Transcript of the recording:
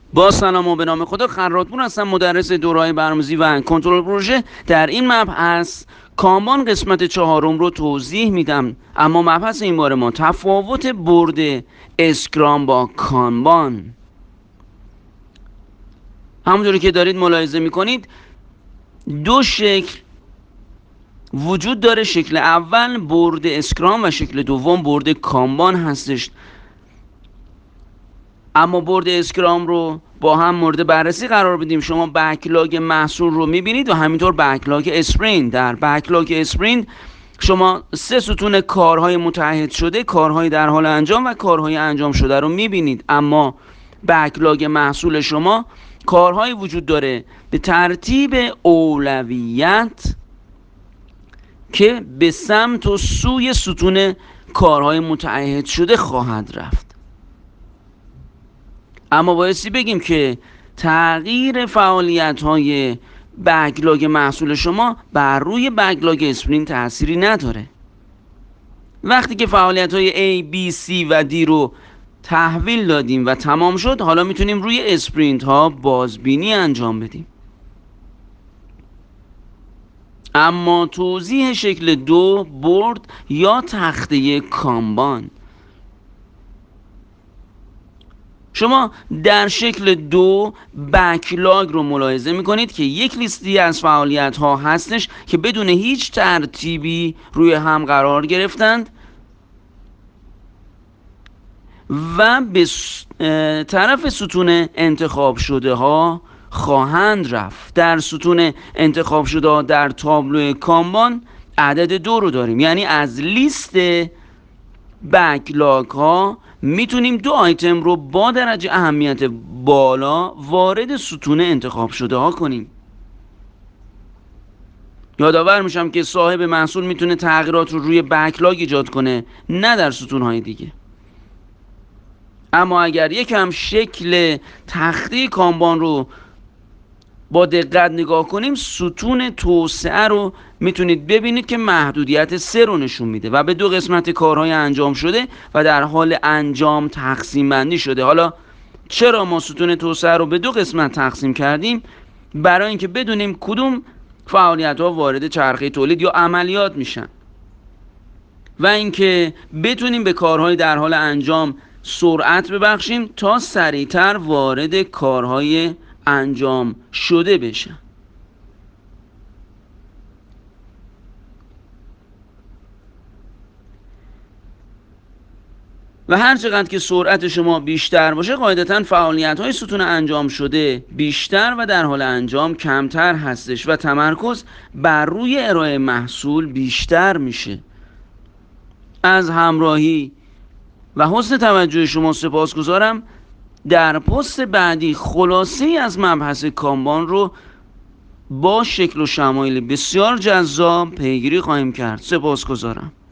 با سلام و به نام خدا، خراتپور هستم، مدرس دوره‌های برنامه‌ریزی و کنترل پروژه. در این مبحث کانبان قسمت 4 رو توضیح میدم. اما مبحث این بار ما تفاوت برد اسکرام با کانبان. همونجوری که دارید ملاحظه میکنید دو شکل وجود داره. شکل اول برد اسکرام و شکل دوم برد کانبان هستش. اما برد اسکرام رو با هم مورد بررسی قرار بدیم. شما بکلاگ محصول رو میبینید و همینطور بکلاگ اسپرینت. در بکلاگ اسپرینت شما 3 ستون کارهای متعهد شده، کارهای در حال انجام و کارهای انجام شده رو میبینید. اما بکلاگ محصول شما کارهایی وجود داره به ترتیب اولویت که به سمت و سوی ستون کارهای متعهد شده خواهد رفت. اما بایستی بگیم که تغییر فعالیت‌های بکلاگ محصول شما بر روی بکلاگ اسپرینت تأثیری نداره. وقتی که فعالیت‌های A, B, C و D رو تحویل دادیم و تمام شد، حالا میتونیم روی اسپرینت ها بازبینی انجام بدیم. اما توضیح شکل 2 برد یا تخته کانبان. شما در شکل 2 بکلاگ رو ملاحظه میکنید که یک لیستی از فعالیت ها هستش که بدون هیچ ترتیبی روی هم قرار گرفتند و به طرف ستون انتخاب شده ها خواهند رفت. در ستون انتخاب شده ها در تابلو کانبان عدد 2 رو داریم، یعنی از لیست بکلاگ ها میتونیم 2 آیتم رو با درجه اهمیت بالا وارد ستون انتخاب شده ها کنیم. یادآور میشم که صاحب محصول میتونه تغییرات رو روی بکلاگ ایجاد کنه، نه در ستون های دیگه. اما اگر یکم شکل تخته کانبان رو با دقت نگاه کنیم، ستون توسعه رو میتونید ببینید که محدودیت 3 رو نشون میده و به 2 قسمت کارهای انجام شده و در حال انجام تقسیم بندی شده. حالا چرا ما ستون توسعه رو به 2 قسمت تقسیم کردیم؟ برای اینکه بدونیم کدوم فعالیت ها وارد چرخه تولید یا عملیات میشن و اینکه بتونیم به کارهای در حال انجام سرعت ببخشیم تا سریعتر وارد کارهای انجام شده بشن. و هر چقدر که سرعت شما بیشتر باشه، قاعدتاً فعالیت‌های ستون انجام شده بیشتر و در حال انجام کمتر هستش و تمرکز بر روی ارائه محصول بیشتر میشه. از همراهی و حسن توجه شما سپاسگزارم. در پست بعدی خلاصه‌ای از مبحث کانبان رو با شکل و شمایل بسیار جذاب پیگیری خواهیم کرد. سپاسگزارم.